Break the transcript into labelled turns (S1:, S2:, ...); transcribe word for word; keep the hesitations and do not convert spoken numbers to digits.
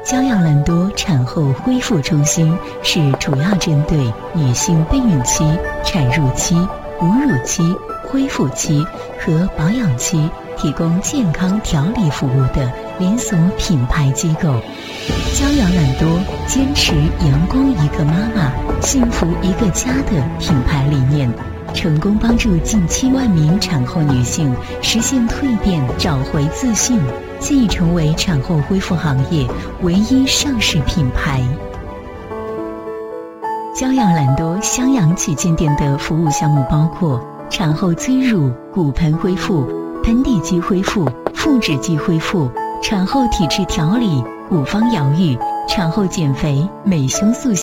S1: 骄阳懒多产后恢复中心是主要针对女性备孕期、产褥期、哺乳期、恢复期和保养期提供健康调理服务的连锁品牌机构。骄阳懒多坚持阳光一个妈妈，幸福一个家的品牌理念，成功帮助近七万名产后女性实现蜕变，找回自信，既成为产后恢复行业唯一上市品牌。骄阳懒多襄阳旗舰店的服务项目包括产后催乳、骨盆恢复、盆底肌恢复、腹直肌恢复、产后体质调理、骨方疗愈、产后减肥、美胸塑形。